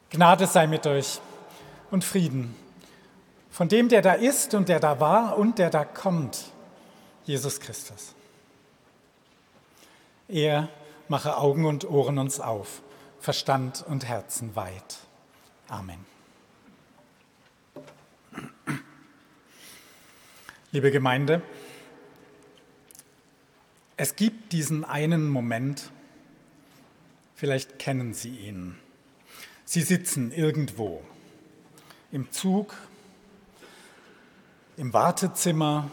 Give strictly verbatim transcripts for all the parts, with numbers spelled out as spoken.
Gnade sei mit euch und Frieden von dem, der da ist und der da war und der da kommt, Jesus Christus. Er mache Augen und Ohren uns auf, Verstand und Herzen weit. Amen. Liebe Gemeinde, es gibt diesen einen Moment, vielleicht kennen Sie ihn. Sie sitzen irgendwo, im Zug, im Wartezimmer,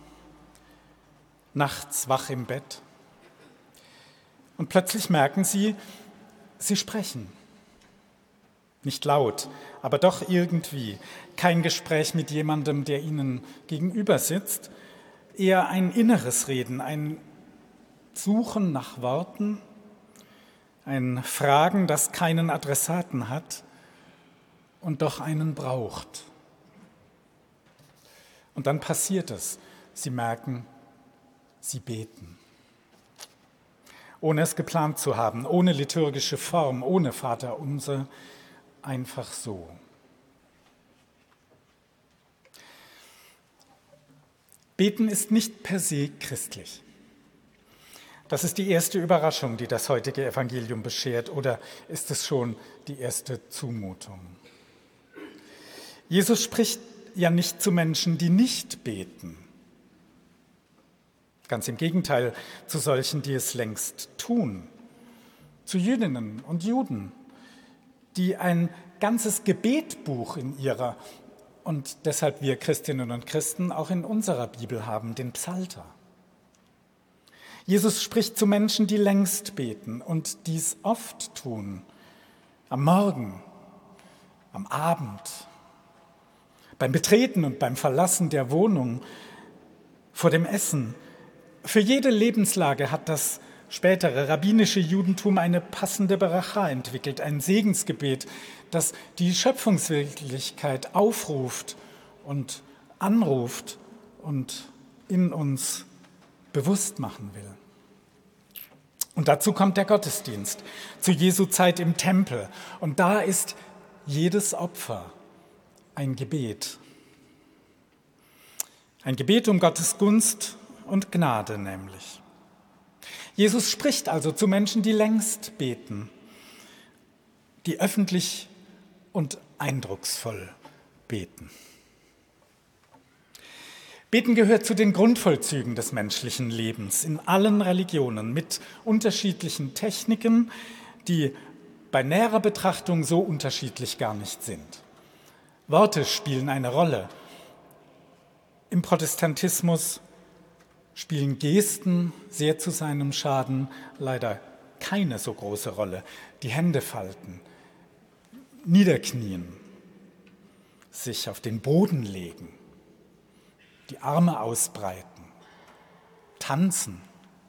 nachts wach im Bett. Und plötzlich merken Sie, Sie sprechen. Nicht laut, aber doch irgendwie. Kein Gespräch mit jemandem, der Ihnen gegenüber sitzt, eher ein inneres Reden, ein Suchen nach Worten, ein Fragen, das keinen Adressaten hat und doch einen braucht. Und dann passiert es. Sie merken, Sie beten. Ohne es geplant zu haben, ohne liturgische Form, ohne Vaterunser, einfach so. Beten ist nicht per se christlich. Das ist die erste Überraschung, die das heutige Evangelium beschert, oder ist es schon die erste Zumutung? Jesus spricht ja nicht zu Menschen, die nicht beten. Ganz im Gegenteil, zu solchen, die es längst tun. Zu Jüdinnen und Juden, die ein ganzes Gebetbuch in ihrer und deshalb wir Christinnen und Christen auch in unserer Bibel haben, den Psalter. Jesus spricht zu Menschen, die längst beten und dies oft tun, am Morgen, am Abend, beim Betreten und beim Verlassen der Wohnung, vor dem Essen. Für jede Lebenslage hat das spätere rabbinische Judentum eine passende Beracha entwickelt, ein Segensgebet, das die Schöpfungswirklichkeit aufruft und anruft und in uns bewusst machen will. Und dazu kommt der Gottesdienst, zu Jesu Zeit im Tempel. Und da ist jedes Opfer ein Gebet. Ein Gebet um Gottes Gunst und Gnade nämlich. Jesus spricht also zu Menschen, die längst beten, die öffentlich und eindrucksvoll beten. Beten gehört zu den Grundvollzügen des menschlichen Lebens in allen Religionen mit unterschiedlichen Techniken, die bei näherer Betrachtung so unterschiedlich gar nicht sind. Worte spielen eine Rolle. Im Protestantismus spielen Gesten sehr zu seinem Schaden leider keine so große Rolle. Die Hände falten, niederknien, sich auf den Boden legen, die Arme ausbreiten, tanzen.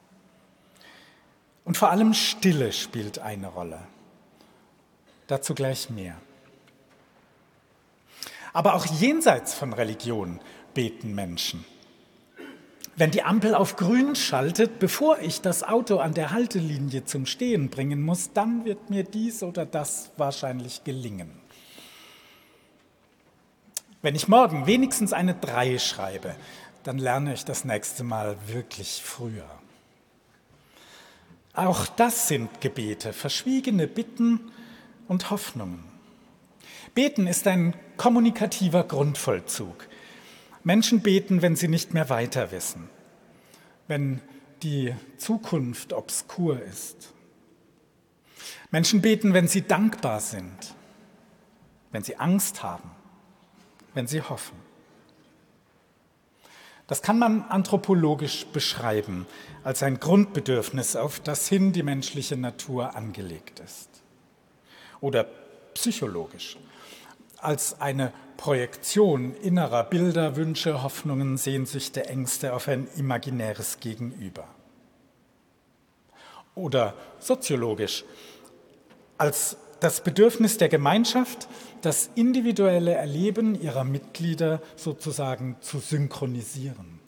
Und vor allem Stille spielt eine Rolle. Dazu gleich mehr. Aber auch jenseits von Religion beten Menschen. Wenn die Ampel auf grün schaltet, bevor ich das Auto an der Haltelinie zum Stehen bringen muss, dann wird mir dies oder das wahrscheinlich gelingen. Wenn ich morgen wenigstens eine drei schreibe, dann lerne ich das nächste Mal wirklich früher. Auch das sind Gebete, verschwiegene Bitten und Hoffnungen. Beten ist ein kommunikativer Grundvollzug. Menschen beten, wenn sie nicht mehr weiter wissen, wenn die Zukunft obskur ist. Menschen beten, wenn sie dankbar sind, wenn sie Angst haben, wenn sie hoffen. Das kann man anthropologisch beschreiben als ein Grundbedürfnis, auf das hin die menschliche Natur angelegt ist. Oder psychologisch als eine Projektion innerer Bilder, Wünsche, Hoffnungen, Sehnsüchte, Ängste auf ein imaginäres Gegenüber. Oder soziologisch als das Bedürfnis der Gemeinschaft, das individuelle Erleben ihrer Mitglieder sozusagen zu synchronisieren.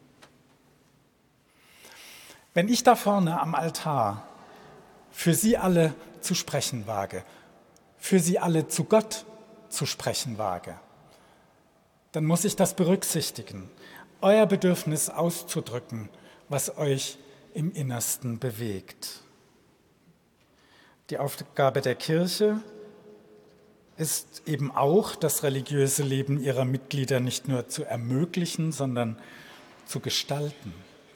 Wenn ich da vorne am Altar für Sie alle zu sprechen wage, für sie alle zu Gott zu sprechen wage, dann muss ich das berücksichtigen, euer Bedürfnis auszudrücken, was euch im Innersten bewegt. Die Aufgabe der Kirche ist eben auch, das religiöse Leben ihrer Mitglieder nicht nur zu ermöglichen, sondern zu gestalten.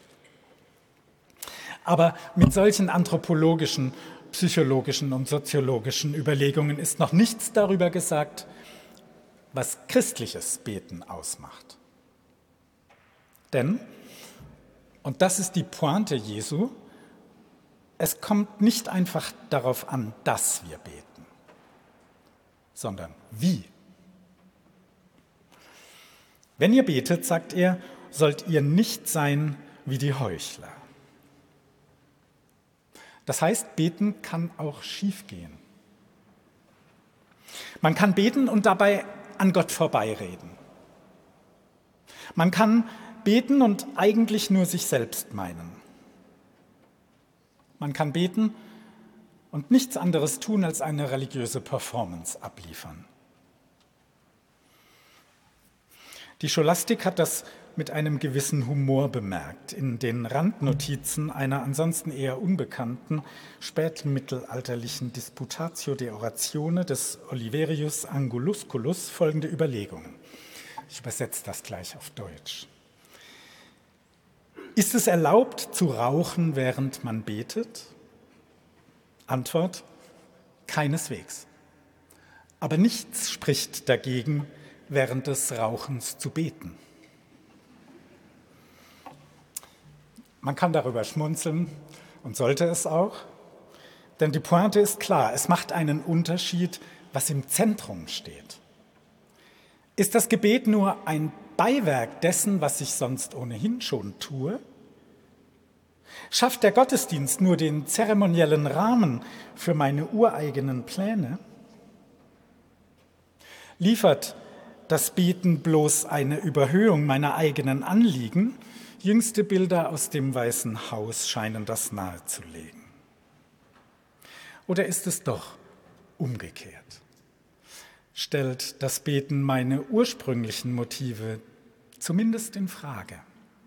Aber mit solchen anthropologischen, psychologischen und soziologischen Überlegungen ist noch nichts darüber gesagt, was christliches Beten ausmacht. Denn, und das ist die Pointe Jesu, es kommt nicht einfach darauf an, dass wir beten, sondern wie. Wenn ihr betet, sagt er, sollt ihr nicht sein wie die Heuchler. Das heißt, beten kann auch schiefgehen. Man kann beten und dabei an Gott vorbeireden. Man kann beten und eigentlich nur sich selbst meinen. Man kann beten und nichts anderes tun, als eine religiöse Performance abliefern. Die Scholastik hat das mit einem gewissen Humor bemerkt. In den Randnotizen einer ansonsten eher unbekannten spätmittelalterlichen Disputatio de Oratione des Oliverius Angulusculus folgende Überlegungen. Ich übersetze das gleich auf Deutsch. Ist es erlaubt zu rauchen, während man betet? Antwort: keineswegs. Aber nichts spricht dagegen, während des Rauchens zu beten. Man kann darüber schmunzeln und sollte es auch, denn die Pointe ist klar, es macht einen Unterschied, was im Zentrum steht. Ist das Gebet nur ein Beiwerk dessen, was ich sonst ohnehin schon tue? Schafft der Gottesdienst nur den zeremoniellen Rahmen für meine ureigenen Pläne? Liefert das Beten bloß eine Überhöhung meiner eigenen Anliegen? Jüngste Bilder aus dem Weißen Haus scheinen das nahezulegen. Oder ist es doch umgekehrt? Stellt das Beten meine ursprünglichen Motive zumindest in Frage?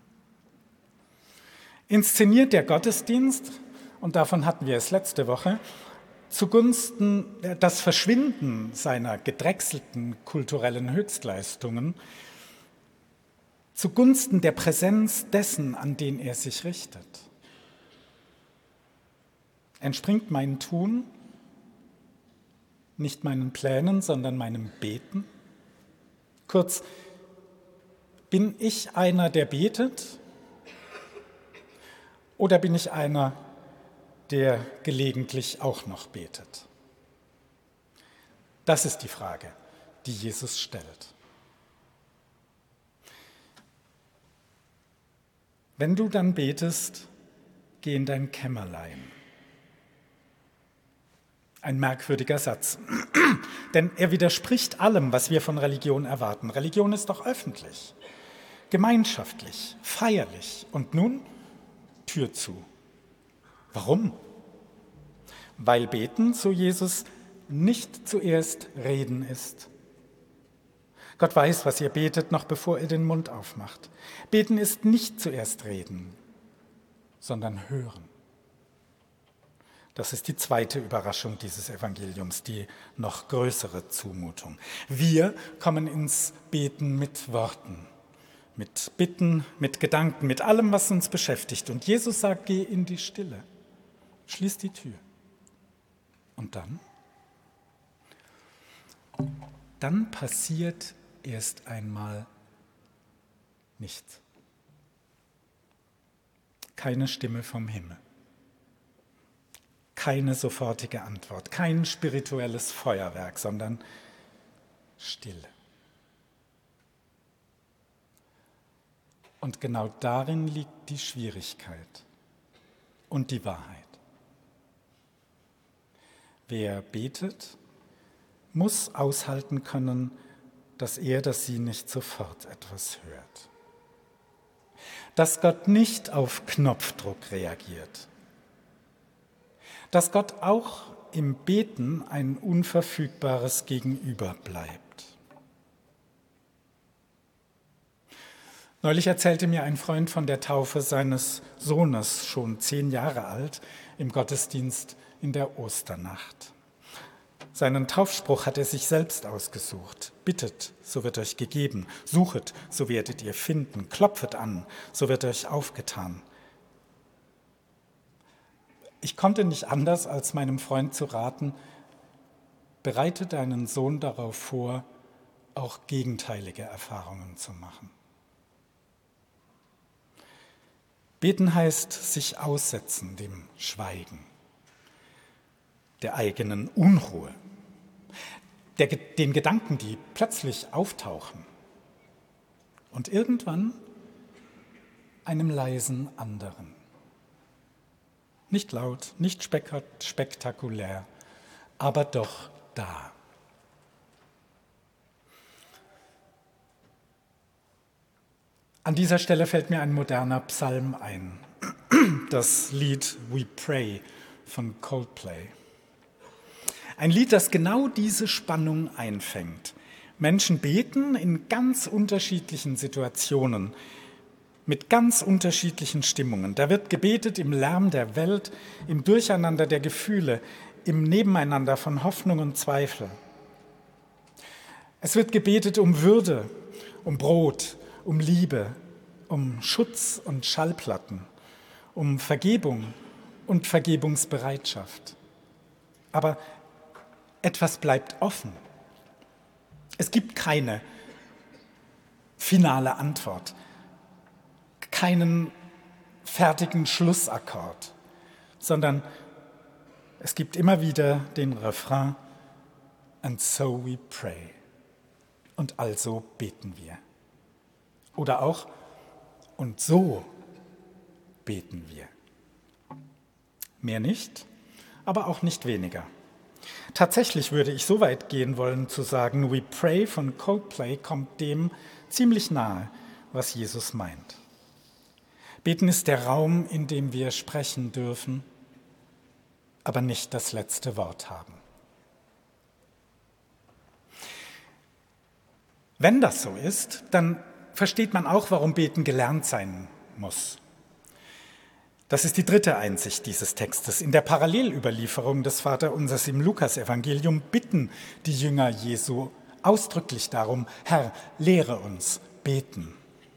Inszeniert der Gottesdienst, und davon hatten wir es letzte Woche, zugunsten das Verschwinden seiner gedrechselten kulturellen Höchstleistungen, zugunsten der Präsenz dessen, an den er sich richtet? Entspringt mein Tun nicht meinen Plänen, sondern meinem Beten? Kurz, bin ich einer, der betet, oder bin ich einer, der gelegentlich auch noch betet? Das ist die Frage, die Jesus stellt. Wenn du dann betest, geh in dein Kämmerlein. Ein merkwürdiger Satz, denn er widerspricht allem, was wir von Religion erwarten. Religion ist doch öffentlich, gemeinschaftlich, feierlich und nun Tür zu. Warum? Weil Beten, so Jesus, nicht zuerst Reden ist. Gott weiß, was ihr betet, noch bevor ihr den Mund aufmacht. Beten ist nicht zuerst Reden, sondern Hören. Das ist die zweite Überraschung dieses Evangeliums, die noch größere Zumutung. Wir kommen ins Beten mit Worten, mit Bitten, mit Gedanken, mit allem, was uns beschäftigt. Und Jesus sagt, geh in die Stille, schließ die Tür. Und dann? Dann passiert erst einmal nichts. Keine Stimme vom Himmel. Keine sofortige Antwort, kein spirituelles Feuerwerk, sondern Stille. Und genau darin liegt die Schwierigkeit und die Wahrheit. Wer betet, muss aushalten können, dass er, dass sie nicht sofort etwas hört. Dass Gott nicht auf Knopfdruck reagiert. Dass Gott auch im Beten ein unverfügbares Gegenüber bleibt. Neulich erzählte mir ein Freund von der Taufe seines Sohnes, schon zehn Jahre alt, im Gottesdienst in der Osternacht. Seinen Taufspruch hat er sich selbst ausgesucht. Bittet, so wird euch gegeben. Suchet, so werdet ihr finden. Klopfet an, so wird euch aufgetan. Ich konnte nicht anders, als meinem Freund zu raten, bereite deinen Sohn darauf vor, auch gegenteilige Erfahrungen zu machen. Beten heißt sich aussetzen dem Schweigen, der eigenen Unruhe, der, den Gedanken, die plötzlich auftauchen und irgendwann einem leisen anderen. Nicht laut, nicht spektakulär, aber doch da. An dieser Stelle fällt mir ein moderner Psalm ein, das Lied We Pray von Coldplay. Ein Lied, das genau diese Spannung einfängt. Menschen beten in ganz unterschiedlichen Situationen, mit ganz unterschiedlichen Stimmungen. Da wird gebetet im Lärm der Welt, im Durcheinander der Gefühle, im Nebeneinander von Hoffnung und Zweifel. Es wird gebetet um Würde, um Brot, um Liebe, um Schutz und Schallplatten, um Vergebung und Vergebungsbereitschaft. Aber etwas bleibt offen. Es gibt keine finale Antwort, keinen fertigen Schlussakkord, sondern es gibt immer wieder den Refrain And so we pray. Und also beten wir. Oder auch Und so beten wir. Mehr nicht, aber auch nicht weniger. Tatsächlich würde ich so weit gehen wollen zu sagen, We Pray von Coldplay kommt dem ziemlich nahe, was Jesus meint. Beten ist der Raum, in dem wir sprechen dürfen, aber nicht das letzte Wort haben. Wenn das so ist, dann versteht man auch, warum Beten gelernt sein muss. Das ist die dritte Einsicht dieses Textes. In der Parallelüberlieferung des Vaterunsers im Lukasevangelium bitten die Jünger Jesu ausdrücklich darum, Herr, lehre uns beten.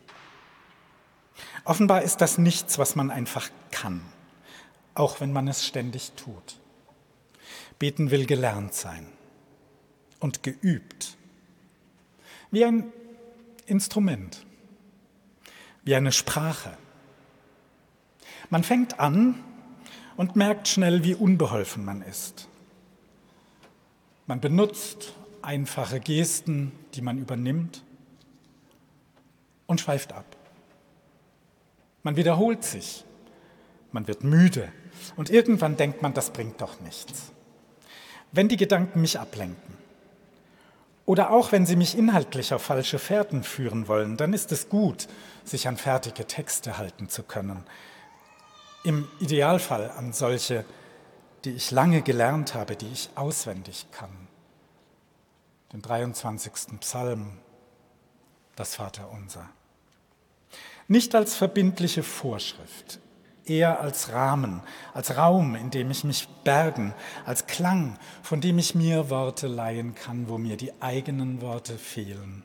Offenbar ist das nichts, was man einfach kann, auch wenn man es ständig tut. Beten will gelernt sein und geübt, wie ein Instrument, wie eine Sprache. Man fängt an und merkt schnell, wie unbeholfen man ist. Man benutzt einfache Gesten, die man übernimmt, und schweift ab. Man wiederholt sich, man wird müde und irgendwann denkt man, das bringt doch nichts. Wenn die Gedanken mich ablenken oder auch wenn sie mich inhaltlich auf falsche Fährten führen wollen, dann ist es gut, sich an fertige Texte halten zu können. Im Idealfall an solche, die ich lange gelernt habe, die ich auswendig kann. Den dreiundzwanzigsten Psalm, das Vaterunser. Nicht als verbindliche Vorschrift, eher als Rahmen, als Raum, in dem ich mich bergen, als Klang, von dem ich mir Worte leihen kann, wo mir die eigenen Worte fehlen.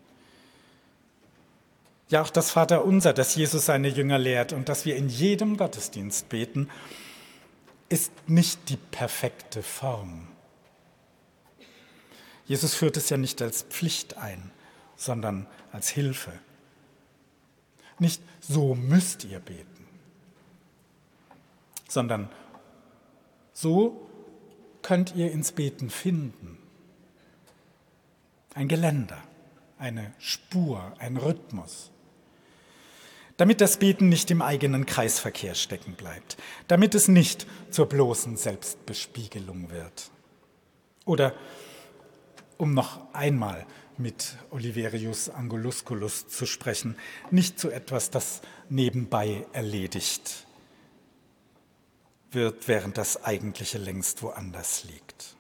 Ja, auch das Vaterunser, das Jesus seine Jünger lehrt und das wir in jedem Gottesdienst beten, ist nicht die perfekte Form. Jesus führt es ja nicht als Pflicht ein, sondern als Hilfe. Nicht so müsst ihr beten, sondern so könnt ihr ins Beten finden. Ein Geländer, eine Spur, ein Rhythmus. Damit das Beten nicht im eigenen Kreisverkehr stecken bleibt, damit es nicht zur bloßen Selbstbespiegelung wird. Oder, um noch einmal mit Oliverius Angulusculus zu sprechen, nicht zu etwas, das nebenbei erledigt wird, während das Eigentliche längst woanders liegt.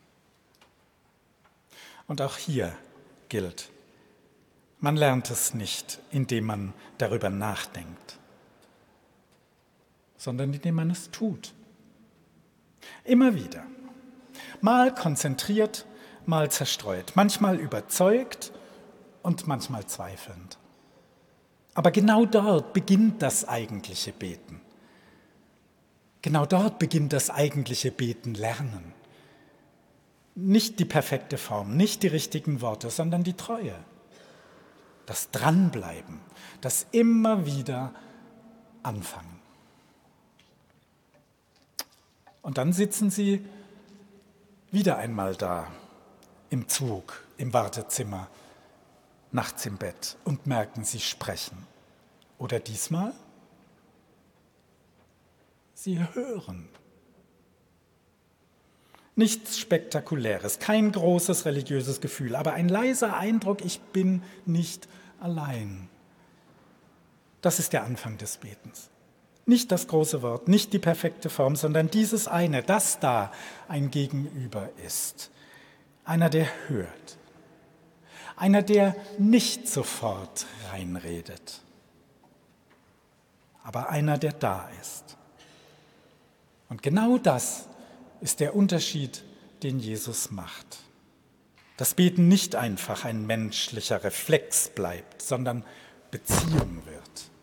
Und auch hier gilt, man lernt es nicht, indem man darüber nachdenkt, sondern indem man es tut. Immer wieder. Mal konzentriert, mal zerstreut, manchmal überzeugt und manchmal zweifelnd. Aber genau dort beginnt das eigentliche Beten. Genau dort beginnt das eigentliche Beten lernen. Nicht die perfekte Form, nicht die richtigen Worte, sondern die Treue. Das Dranbleiben, das immer wieder Anfangen. Und dann sitzen sie wieder einmal da, im Zug, im Wartezimmer, nachts im Bett und merken, sie sprechen. Oder diesmal, sie hören. Nichts Spektakuläres, kein großes religiöses Gefühl, aber ein leiser Eindruck, ich bin nicht allein. Das ist der Anfang des Betens. Nicht das große Wort, nicht die perfekte Form, sondern dieses eine, das da ein Gegenüber ist. Einer, der hört. Einer, der nicht sofort reinredet. Aber einer, der da ist. Und genau das ist der Unterschied, den Jesus macht. Dass Beten nicht einfach ein menschlicher Reflex bleibt, sondern Beziehung wird.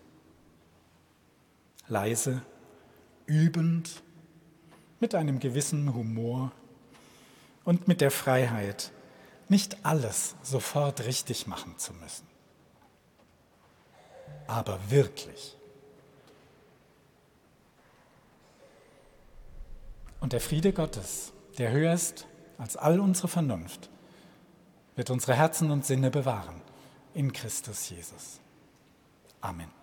Leise, übend, mit einem gewissen Humor und mit der Freiheit, nicht alles sofort richtig machen zu müssen. Aber wirklich. Und der Friede Gottes, der höher ist als all unsere Vernunft, wird unsere Herzen und Sinne bewahren in Christus Jesus. Amen.